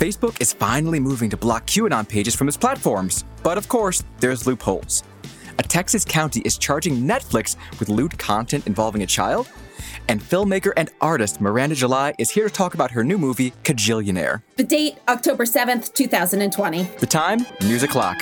Facebook is finally moving to block QAnon pages from its platforms. But of course, there's loopholes. A Texas county is charging Netflix with lewd content involving a child. And filmmaker and artist Miranda July is here to talk about her new movie, Kajillionaire. The date, October 7th, 2020. The time, News O'Clock.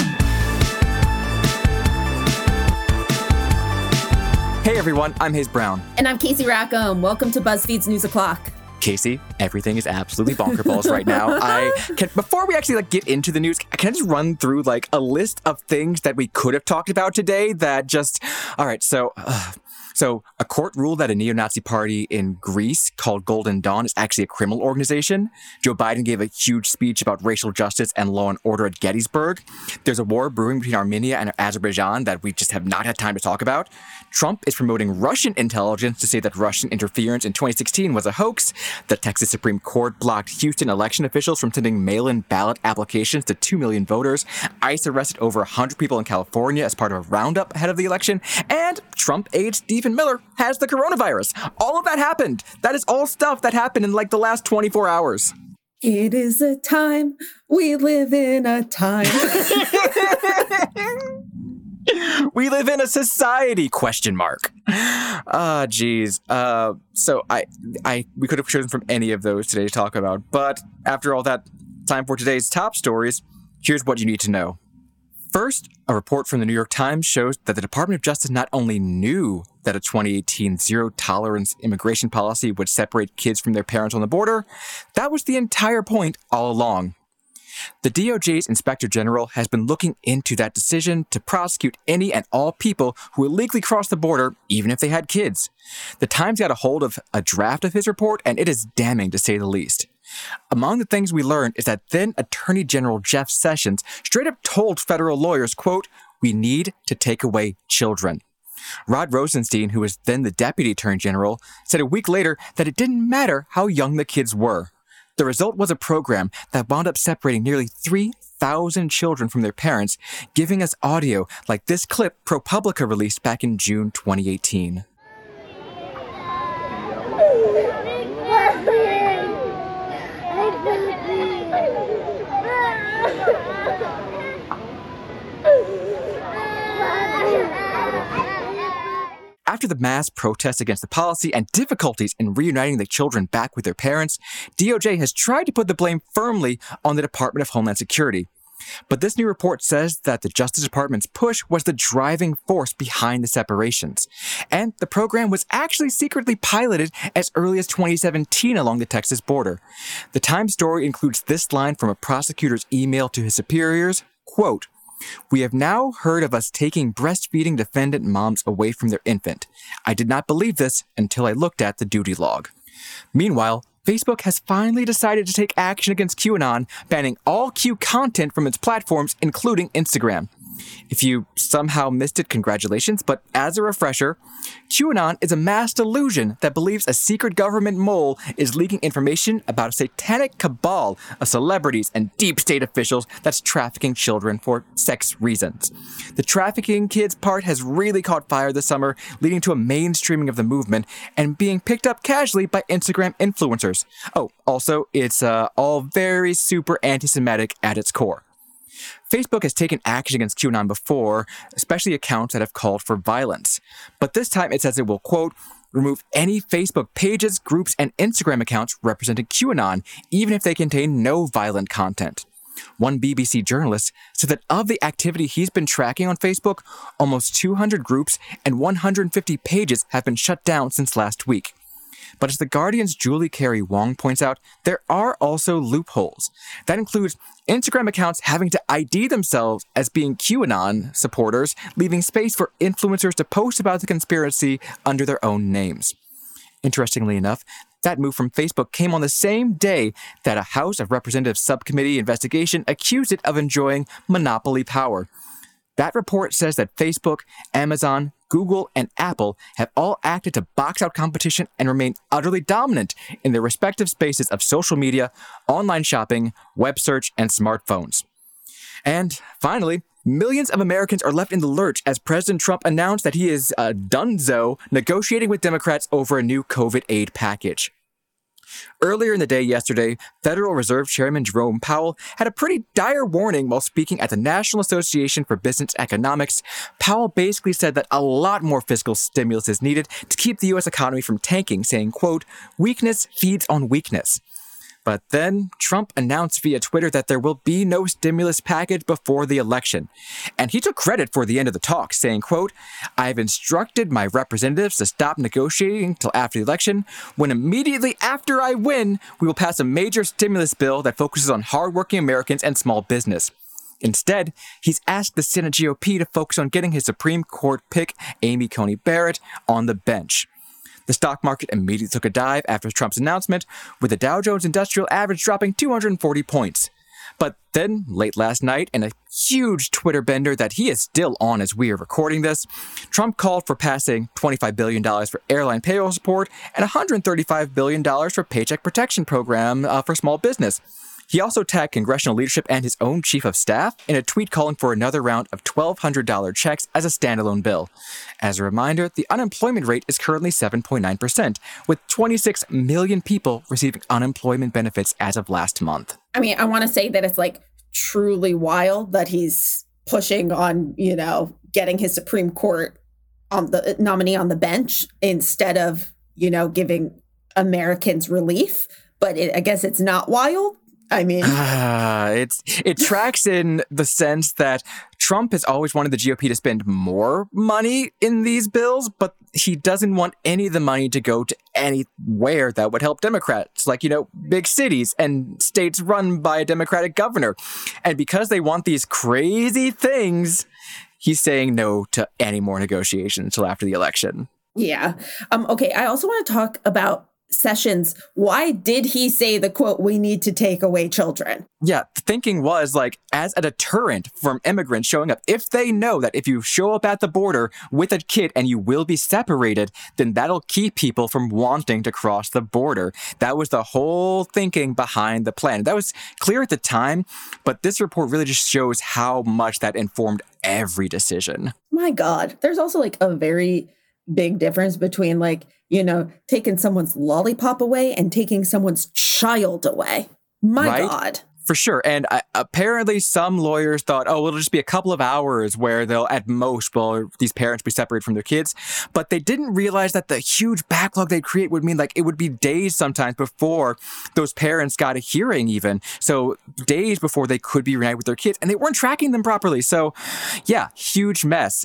Hey everyone, I'm Hayes Brown. And I'm Casey Rackham. Welcome to BuzzFeed's News O'Clock. Casey, everything is absolutely bonkerballs right now. Before we actually get into the news, can I just run through a list of things that we could have talked about today all right, So a court ruled that a neo-Nazi party in Greece called Golden Dawn is actually a criminal organization. Joe Biden gave a huge speech about racial justice and law and order at Gettysburg. There's a war brewing between Armenia and Azerbaijan that we just have not had time to talk about. Trump is promoting Russian intelligence to say that Russian interference in 2016 was a hoax. The Texas Supreme Court blocked Houston election officials from sending mail-in ballot applications to 2 million voters. ICE arrested over 100 people in California as part of a roundup ahead of the election. And Trump aide Stephen Miller has the coronavirus. All of that happened. That is all stuff that happened in the last 24 hours. It is a time. We live in a time. We live in a society, ? Geez. So we could have chosen from any of those today to talk about. But after all that, time for today's top stories. Here's what you need to know. First, a report from the New York Times shows that the Department of Justice not only knew that a 2018 zero-tolerance immigration policy would separate kids from their parents on the border, that was the entire point all along. The DOJ's Inspector General has been looking into that decision to prosecute any and all people who illegally crossed the border, even if they had kids. The Times got a hold of a draft of his report, and it is damning to say the least. Among the things we learned is that then Attorney General Jeff Sessions straight up told federal lawyers, quote, "We need to take away children." Rod Rosenstein, who was then the Deputy Attorney General, said a week later that it didn't matter how young the kids were. The result was a program that wound up separating nearly 3,000 children from their parents, giving us audio like this clip ProPublica released back in June 2018. After the mass protests against the policy and difficulties in reuniting the children back with their parents, DOJ has tried to put the blame firmly on the Department of Homeland Security. But this new report says that the Justice Department's push was the driving force behind the separations. And the program was actually secretly piloted as early as 2017 along the Texas border. The Times story includes this line from a prosecutor's email to his superiors, quote, "We have now heard of us taking breastfeeding defendant moms away from their infant. I did not believe this until I looked at the duty log." Meanwhile, Facebook has finally decided to take action against QAnon, banning all Q content from its platforms, including Instagram. If you somehow missed it, congratulations, but as a refresher, QAnon is a mass delusion that believes a secret government mole is leaking information about a satanic cabal of celebrities and deep state officials that's trafficking children for sex reasons. The trafficking kids part has really caught fire this summer, leading to a mainstreaming of the movement and being picked up casually by Instagram influencers. Oh, also, it's all very super anti-Semitic at its core. Facebook has taken action against QAnon before, especially accounts that have called for violence. But this time it says it will, quote, "remove any Facebook pages, groups, and Instagram accounts representing QAnon, even if they contain no violent content." One BBC journalist said that of the activity he's been tracking on Facebook, almost 200 groups and 150 pages have been shut down since last week. But as The Guardian's Julie Carey Wong points out, there are also loopholes. That includes Instagram accounts having to ID themselves as being QAnon supporters, leaving space for influencers to post about the conspiracy under their own names. Interestingly enough, that move from Facebook came on the same day that a House of Representatives subcommittee investigation accused it of enjoying monopoly power. That report says that Facebook, Amazon, Google, and Apple have all acted to box out competition and remain utterly dominant in their respective spaces of social media, online shopping, web search, and smartphones. And finally, millions of Americans are left in the lurch as President Trump announced that he is donezo negotiating with Democrats over a new COVID aid package. Earlier in the day yesterday, Federal Reserve Chairman Jerome Powell had a pretty dire warning while speaking at the National Association for Business Economics. Powell basically said that a lot more fiscal stimulus is needed to keep the U.S. economy from tanking, saying, quote, "Weakness feeds on weakness." But then Trump announced via Twitter that there will be no stimulus package before the election. And he took credit for the end of the talk, saying, quote, "I've instructed my representatives to stop negotiating till after the election, when immediately after I win, we will pass a major stimulus bill that focuses on hardworking Americans and small business." Instead, he's asked the Senate GOP to focus on getting his Supreme Court pick, Amy Coney Barrett, on the bench. The stock market immediately took a dive after Trump's announcement, with the Dow Jones Industrial Average dropping 240 points. But then, late last night, in a huge Twitter bender that he is still on as we are recording this, Trump called for passing $25 billion for airline payroll support and $135 billion for Paycheck Protection Program for small business. He also tagged congressional leadership and his own chief of staff in a tweet calling for another round of $1,200 checks as a standalone bill. As a reminder, the unemployment rate is currently 7.9%, with 26 million people receiving unemployment benefits as of last month. I mean, I want to say that it's like truly wild that he's pushing on, getting his Supreme Court on the nominee on the bench instead of, giving Americans relief. But I guess it's not wild. I mean, it tracks in the sense that Trump has always wanted the GOP to spend more money in these bills, but he doesn't want any of the money to go to anywhere that would help Democrats, like, big cities and states run by a Democratic governor. And because they want these crazy things, he's saying no to any more negotiations until after the election. Yeah. Okay. I also want to talk about Sessions. Why did he say the quote, "We need to take away children"? Yeah, the thinking was as a deterrent from immigrants showing up. If they know that if you show up at the border with a kid and you will be separated, then that'll keep people from wanting to cross the border. That was the whole thinking behind the plan. That was clear at the time, but this report really just shows how much that informed every decision. My God, there's also a very big difference between taking someone's lollipop away and taking someone's child away. My God. For sure. And apparently some lawyers thought, it'll just be a couple of hours where they'll at most, these parents be separated from their kids. But they didn't realize that the huge backlog they'd create would mean it would be days sometimes before those parents got a hearing even. So days before they could be reunited with their kids, and they weren't tracking them properly. So yeah, huge mess.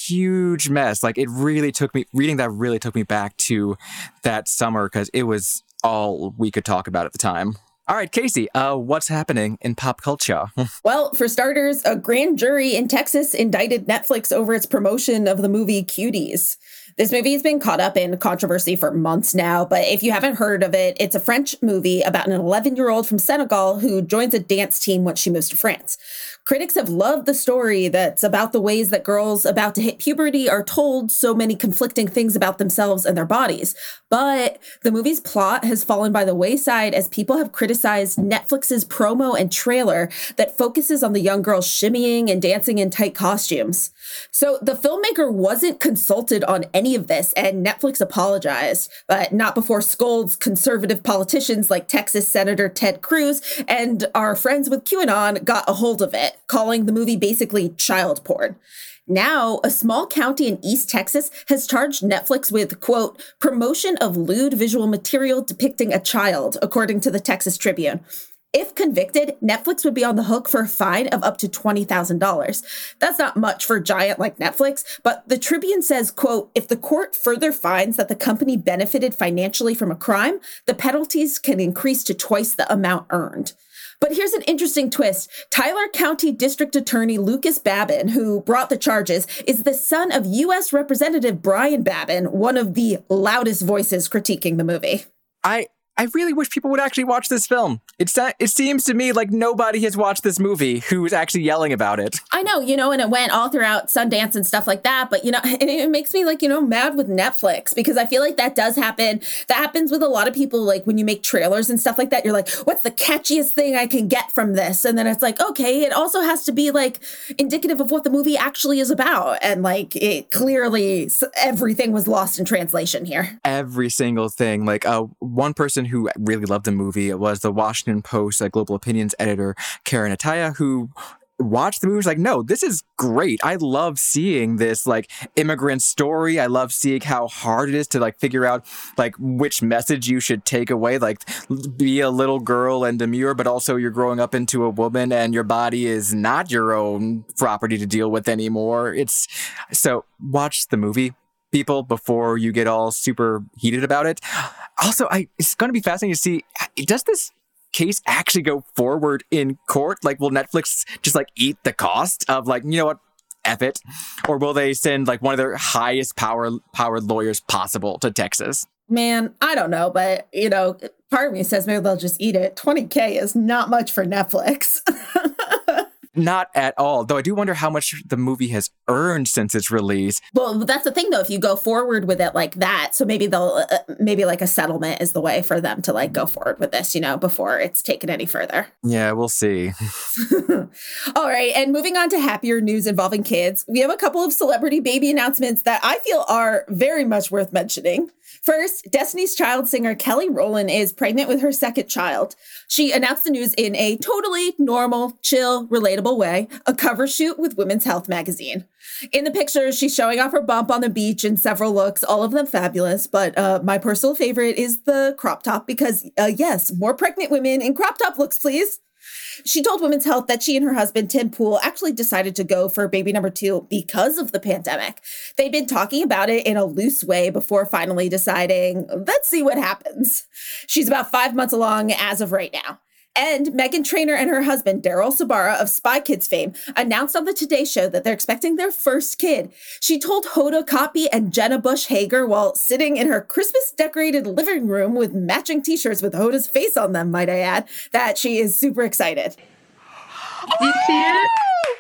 Reading that really took me back to that summer because it was all we could talk about at the time. All right, Casey, what's happening in pop culture? Well, for starters, a grand jury in Texas indicted Netflix over its promotion of the movie Cuties. This movie has been caught up in controversy for months now, but if you haven't heard of it, it's a French movie about an 11-year-old from Senegal who joins a dance team when she moves to France. Critics have loved the story that's about the ways that girls about to hit puberty are told so many conflicting things about themselves and their bodies. But the movie's plot has fallen by the wayside as people have criticized Netflix's promo and trailer that focuses on the young girls shimmying and dancing in tight costumes. So the filmmaker wasn't consulted on any of this, and Netflix apologized, but not before scolds conservative politicians like Texas Senator Ted Cruz and our friends with QAnon got a hold of it, calling the movie basically child porn. Now, a small county in East Texas has charged Netflix with, quote, promotion of lewd visual material depicting a child, according to the Texas Tribune. If convicted, Netflix would be on the hook for a fine of up to $20,000. That's not much for a giant like Netflix, but the Tribune says, quote, if the court further finds that the company benefited financially from a crime, the penalties can increase to twice the amount earned. But here's an interesting twist. Tyler County District Attorney Lucas Babin, who brought the charges, is the son of U.S. Representative Brian Babin, one of the loudest voices critiquing the movie. I really wish people would actually watch this film. It seems to me like nobody has watched this movie who's actually yelling about it. I know, and it went all throughout Sundance and stuff like that. But, and it makes me mad with Netflix because I feel like that does happen. That happens with a lot of people. Like when you make trailers and stuff like that, you're like, what's the catchiest thing I can get from this? And then it's like, okay, it also has to be indicative of what the movie actually is about. And it clearly everything was lost in translation here. Every single thing. One person who really loved the movie. It was the Washington Post global opinions editor, Karen Ataya, who watched the movie, was like, no, this is great. I love seeing this immigrant story. I love seeing how hard it is to figure out which message you should take away, be a little girl and demure, but also you're growing up into a woman and your body is not your own property to deal with anymore. So watch the movie, people, before you get all super heated about it. Also, it's going to be fascinating to see, does this case actually go forward in court? Will Netflix just eat the cost of you know what, F it? Or will they send one of their highest powered lawyers possible to Texas? Man, I don't know, but part of me says maybe they'll just eat it. $20,000 is not much for Netflix. Not at all. Though I do wonder how much the movie has earned since its release. Well, that's the thing, though. If you go forward with it like that, so maybe they'll, maybe a settlement is the way for them to go forward with this, before it's taken any further. Yeah, we'll see. All right. And moving on to happier news involving kids, we have a couple of celebrity baby announcements that I feel are very much worth mentioning. First, Destiny's Child singer Kelly Rowland is pregnant with her second child. She announced the news in a totally normal, chill, relatable way, a cover shoot with Women's Health magazine. In the pictures, she's showing off her bump on the beach in several looks, all of them fabulous. But my personal favorite is the crop top because, yes, more pregnant women in crop top looks, please. She told Women's Health that she and her husband, Tim Pool, actually decided to go for baby number 2 because of the pandemic. They'd been talking about it in a loose way before finally deciding, let's see what happens. She's about 5 months along as of right now. And Meghan Trainor and her husband, Daryl Sabara of Spy Kids fame, announced on the Today Show that they're expecting their first kid. She told Hoda Kotb and Jenna Bush Hager while sitting in her Christmas-decorated living room with matching t-shirts with Hoda's face on them, might I add, that she is super excited. Do you see it?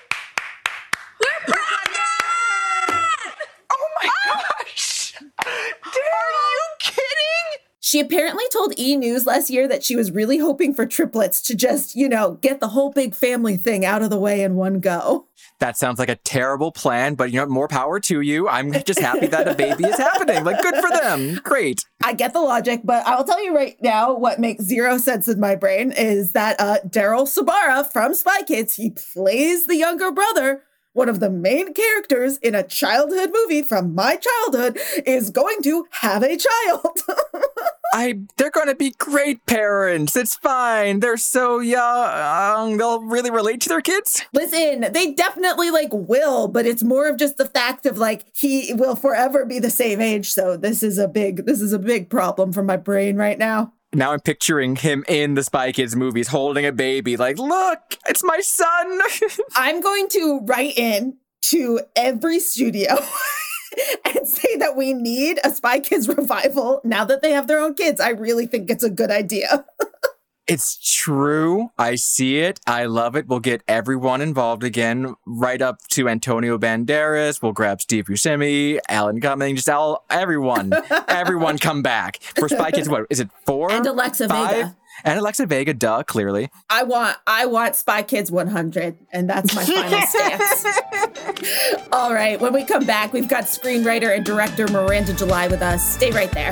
We're pregnant! Oh my gosh! Are you kidding? She apparently told E! News last year that she was really hoping for triplets to just, get the whole big family thing out of the way in one go. That sounds like a terrible plan, but more power to you. I'm just happy that a baby is happening. Good for them. Great. I get the logic, but I'll tell you right now what makes zero sense in my brain is that Daryl Sabara from Spy Kids, he plays the younger brother. One of the main characters in a childhood movie from my childhood is going to have a child. They're going to be great parents. It's fine. They're so young. They'll really relate to their kids. Listen, they definitely will, but it's more of just the fact of he will forever be the same age. So this is a big problem for my brain right now. Now I'm picturing him in the Spy Kids movies holding a baby look, it's my son. I'm going to write in to every studio and say that we need a Spy Kids revival now that they have their own kids. I really think it's a good idea. It's true. I see it. I love it. We'll get everyone involved again, right up to Antonio Banderas. We'll grab Steve Buscemi, Alan Cumming, everyone. Everyone come back. For Spy Kids, what is it, 4? And Alexa 5? Vega. And Alexa Vega, duh, clearly. I want Spy Kids 100, and that's my final stance. All right, when we come back, we've got screenwriter and director Miranda July with us. Stay right there.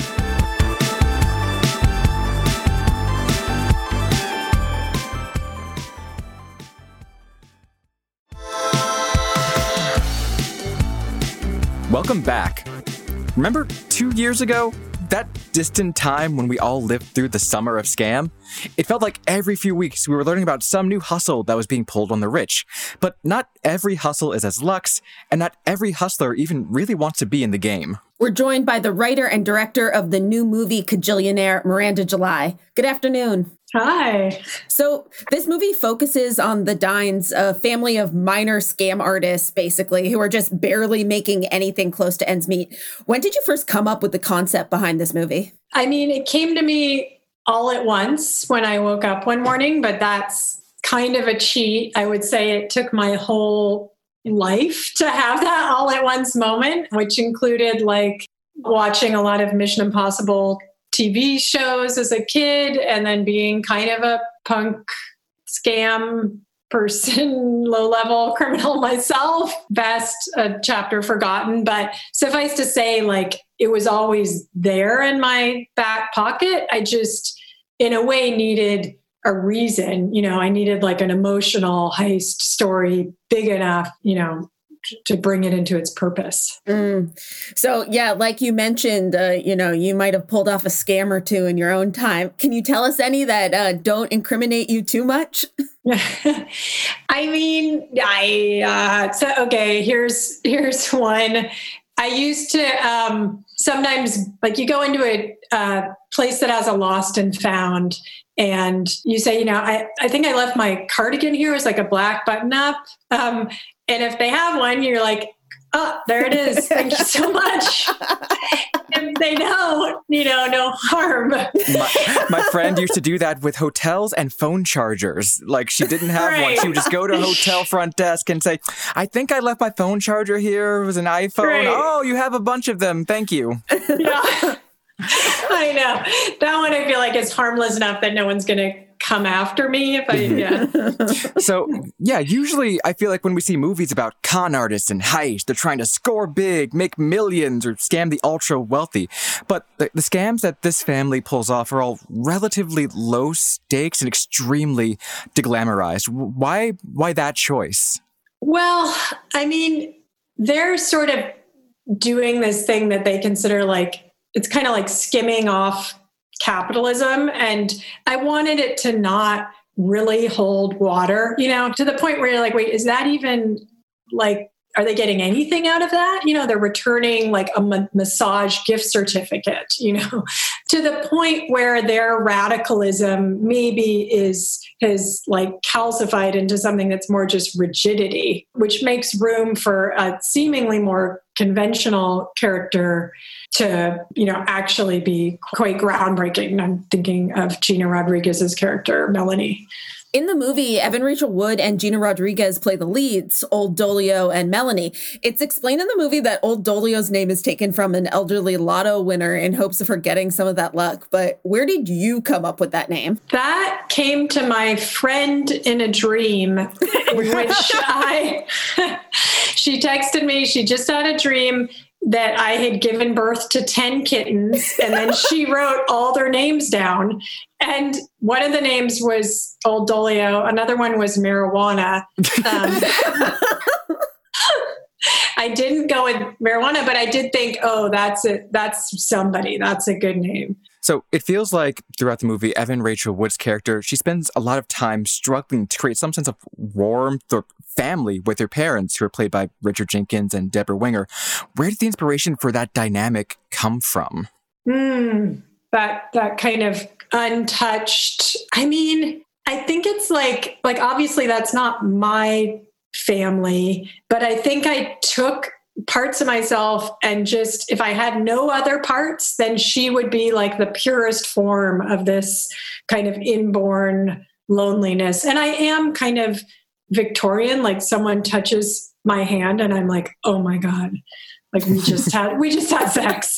Welcome back. Remember 2 years ago? That distant time when we all lived through the summer of scam? It felt like every few weeks we were learning about some new hustle that was being pulled on the rich. But not every hustle is as luxe, and not every hustler even really wants to be in the game. We're joined by the writer and director of the new movie Kajillionaire, Miranda July. Good afternoon. Hi. So this movie focuses on the Dines, a family of minor scam artists, basically, who are just barely making anything close to ends meet. When did you first come up with the concept behind this movie? I mean, it came to me all at once when I woke up one morning, but that's kind of a cheat. I would say it took my whole life to have that all at once moment, which included watching a lot of Mission Impossible TV shows as a kid and then being kind of a punk scam person, low-level criminal myself. Best a chapter forgotten, but suffice to say, like, it was always there in my back pocket. I just, in a way, needed a reason. I needed like an emotional heist story big enough, to bring it into its purpose. So yeah, like you mentioned, you might have pulled off a scam or two in your own time. Can you tell us any that don't incriminate you too much? I mean, here's one. I used to sometimes, like, you go into a place that has a lost and found, and you say, I think I left my cardigan here. It was like a black button up. And if they have one, you're like, oh, there it is. Thank you so much. If they don't, no harm. My friend used to do that with hotels and phone chargers. Like, she didn't have one. She would just go to a hotel front desk and say, I think I left my phone charger here. It was an iPhone. Right. Oh, you have a bunch of them. Thank you. Yeah. I know. That one I feel like is harmless enough that no one's going to come after me if I, So, yeah, usually I feel like when we see movies about con artists and heist, they're trying to score big, make millions, or scam the ultra wealthy. But the scams that this family pulls off are all relatively low stakes and extremely deglamorized. Why that choice? Well, I mean, they're sort of doing this thing that they consider like, it's kind of like skimming off capitalism. And I wanted it to not really hold water, to the point where you're like, wait, is that even like, are they getting anything out of that? They're returning like a massage gift certificate, to the point where their radicalism maybe has like calcified into something that's more just rigidity, which makes room for a seemingly more conventional character to, actually be quite groundbreaking. I'm thinking of Gina Rodriguez's character, Melanie. In the movie, Evan Rachel Wood and Gina Rodriguez play the leads, Old Dolio and Melanie. It's explained in the movie that Old Dolio's name is taken from an elderly lotto winner in hopes of her getting some of that luck. But where did you come up with that name? That came to my friend in a dream, which she texted me. She just had a dream that I had given birth to 10 kittens, and then she wrote all their names down. And one of the names was Old Dolio. Another one was marijuana. I didn't go with marijuana, but I did think, oh, that's it. That's somebody. That's a good name. So it feels like throughout the movie, Evan Rachel Wood's character, she spends a lot of time struggling to create some sense of warmth or family with her parents, who are played by Richard Jenkins and Deborah Winger. Where did the inspiration for that dynamic come from? That kind of untouched. I mean, I think it's like obviously that's not my family, but I think I took parts of myself and just, if I had no other parts, then she would be like the purest form of this kind of inborn loneliness. And I am kind of Victorian, like someone touches my hand and I'm like, oh my God, like we just had sex,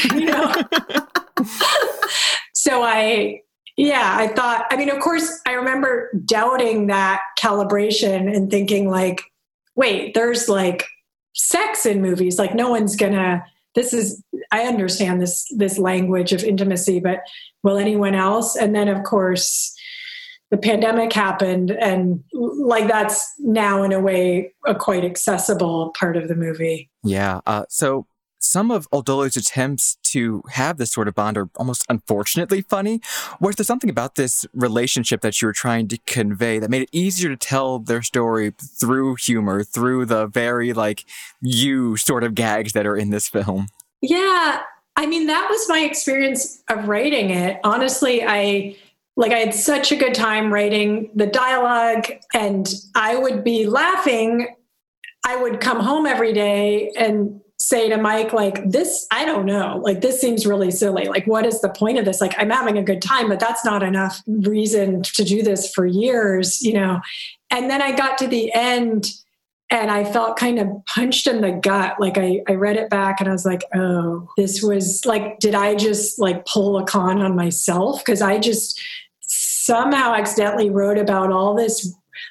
So I thought, I mean, of course, I remember doubting that calibration and thinking like, wait, there's like sex in movies. Like no one's gonna, I understand this language of intimacy, but will anyone else? And then of course the pandemic happened, and like that's now in a way a quite accessible part of the movie. Yeah. So some of Old Dolio's attempts to have this sort of bond are almost unfortunately funny. Was there something about this relationship that you were trying to convey that made it easier to tell their story through humor, through the very like you sort of gags that are in this film? Yeah. I mean, that was my experience of writing it. Honestly, I had such a good time writing the dialogue, and I would be laughing. I would come home every day and say to Mike, like, this, I don't know, like, this seems really silly. Like, what is the point of this? Like, I'm having a good time, but that's not enough reason to do this for years, And then I got to the end and I felt kind of punched in the gut. Like I read it back and I was like, oh, this was like, did I just like pull a con on myself? Because I just somehow accidentally wrote about all this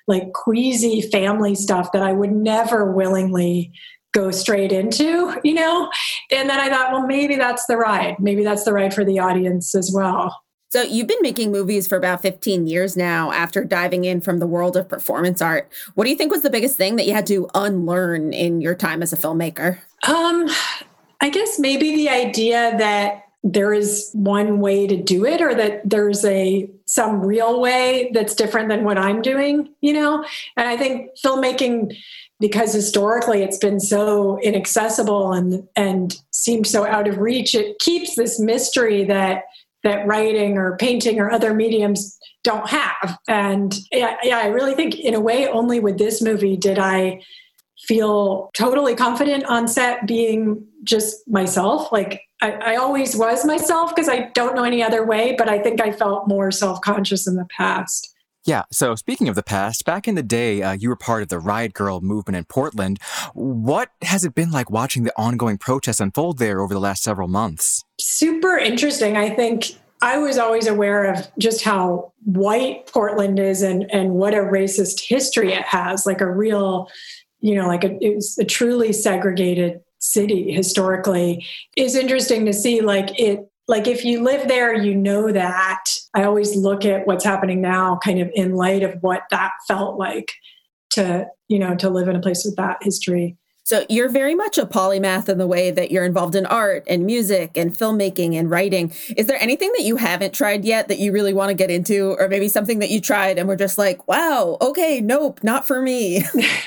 like queasy family stuff that I would never willingly go straight into, you know? And then I thought, well, maybe that's the ride. Maybe that's the ride for the audience as well. So you've been making movies for about 15 years now after diving in from the world of performance art. What do you think was the biggest thing that you had to unlearn in your time as a filmmaker? I guess maybe the idea that there is one way to do it, or that there's some real way that's different than what I'm doing, you know? And I think filmmaking, because historically it's been so inaccessible and seemed so out of reach, it keeps this mystery that writing or painting or other mediums don't have. And I really think in a way only with this movie did I feel totally confident on set being just myself. Like I always was myself because I don't know any other way, but I think I felt more self-conscious in the past. Yeah, so speaking of the past, back in the day, you were part of the Riot Grrrl movement in Portland. What has it been like watching the ongoing protests unfold there over the last several months? Super interesting. I think I was always aware of just how white Portland is and what a racist history it has, like a real, you know, it's a truly segregated city historically. It's interesting to see like if you live there, you know that. I always look at what's happening now kind of in light of what that felt like to live in a place with that history. So you're very much a polymath in the way that you're involved in art and music and filmmaking and writing. Is there anything that you haven't tried yet that you really want to get into, or maybe something that you tried and were just like, wow, okay, nope, not for me?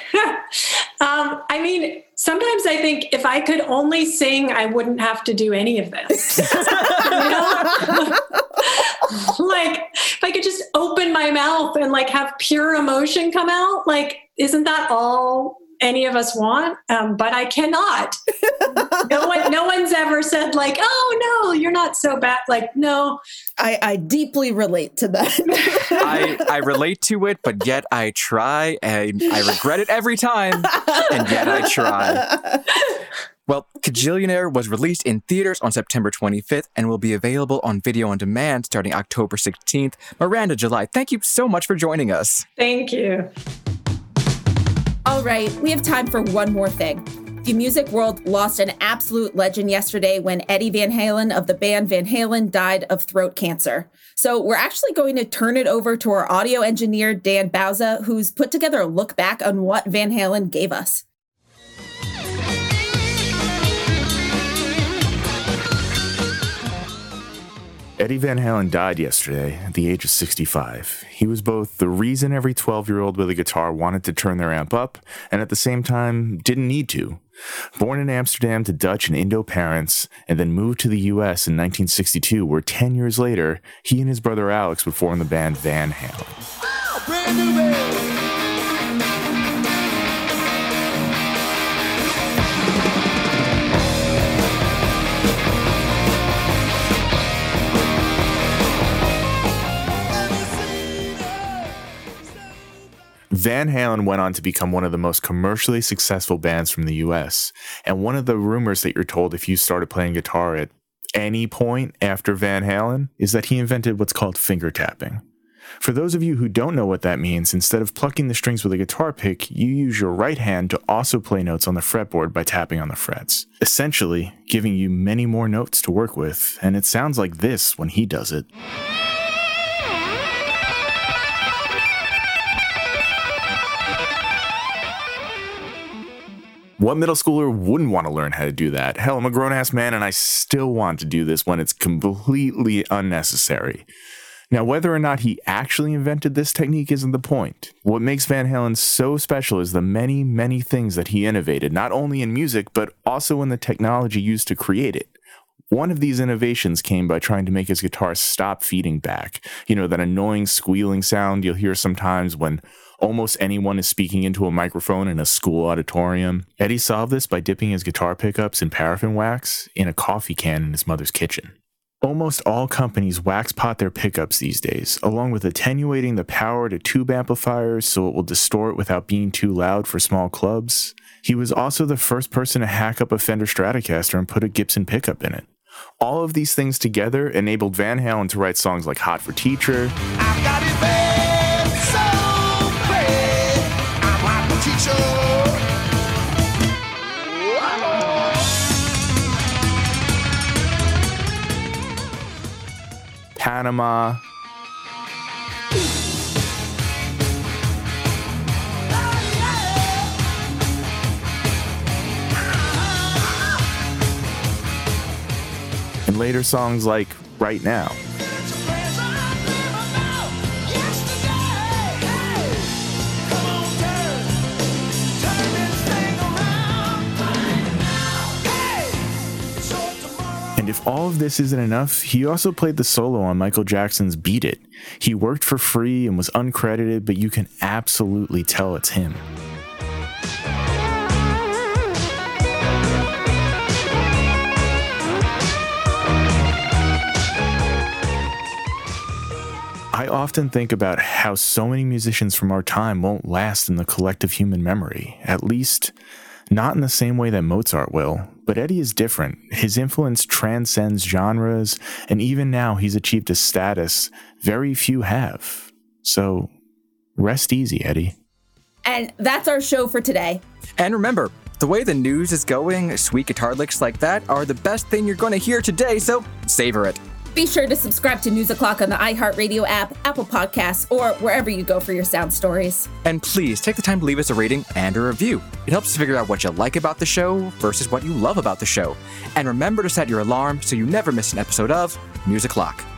I mean, sometimes I think if I could only sing, I wouldn't have to do any of this. You know? Like if I could just open my mouth and like have pure emotion come out, like, isn't that all any of us want? But I cannot. No one's ever said like, oh no, you're not so bad. Like, no. I deeply relate to that. I relate to it, but yet I try, and I regret it every time, and yet I try. Well, Kajillionaire was released in theaters on September 25th and will be available on video on demand starting October 16th. Miranda July, thank you so much for joining us. Thank you. All right, we have time for one more thing. The music world lost an absolute legend yesterday when Eddie Van Halen of the band Van Halen died of throat cancer. So we're actually going to turn it over to our audio engineer, Dan Bauza, who's put together a look back on what Van Halen gave us. Eddie Van Halen died yesterday at the age of 65. He was both the reason every 12-year-old with a guitar wanted to turn their amp up, and at the same time, didn't need to. Born in Amsterdam to Dutch and Indo parents, and then moved to the U.S. in 1962, where 10 years later, he and his brother Alex would form the band Van Halen. Brand new band. Van Halen went on to become one of the most commercially successful bands from the US, and one of the rumors that you're told if you started playing guitar at any point after Van Halen is that he invented what's called finger tapping. For those of you who don't know what that means, instead of plucking the strings with a guitar pick, you use your right hand to also play notes on the fretboard by tapping on the frets, essentially giving you many more notes to work with, and it sounds like this when he does it. What middle schooler wouldn't want to learn how to do that? Hell, I'm a grown-ass man and I still want to do this when it's completely unnecessary. Now, whether or not he actually invented this technique isn't the point. What makes Van Halen so special is the many, many things that he innovated, not only in music, but also in the technology used to create it. One of these innovations came by trying to make his guitar stop feeding back. You know, that annoying squealing sound you'll hear sometimes when almost anyone is speaking into a microphone in a school auditorium. Eddie solved this by dipping his guitar pickups in paraffin wax in a coffee can in his mother's kitchen. Almost all companies wax pot their pickups these days, along with attenuating the power to tube amplifiers so it will distort without being too loud for small clubs. He was also the first person to hack up a Fender Stratocaster and put a Gibson pickup in it. All of these things together enabled Van Halen to write songs like Hot for Teacher, I've got it bad, so bad. Panama. And later songs like Right Now. And if all of this isn't enough, he also played the solo on Michael Jackson's Beat It. He worked for free and was uncredited, but you can absolutely tell it's him. I often think about how so many musicians from our time won't last in the collective human memory, at least not in the same way that Mozart will. But Eddie is different. His influence transcends genres, and even now he's achieved a status very few have. So rest easy, Eddie. And that's our show for today. And remember, the way the news is going, sweet guitar licks like that are the best thing you're going to hear today, so savor it. Be sure to subscribe to News O'Clock on the iHeartRadio app, Apple Podcasts, or wherever you go for your sound stories. And please take the time to leave us a rating and a review. It helps us figure out what you like about the show versus what you love about the show. And remember to set your alarm so you never miss an episode of News O'Clock.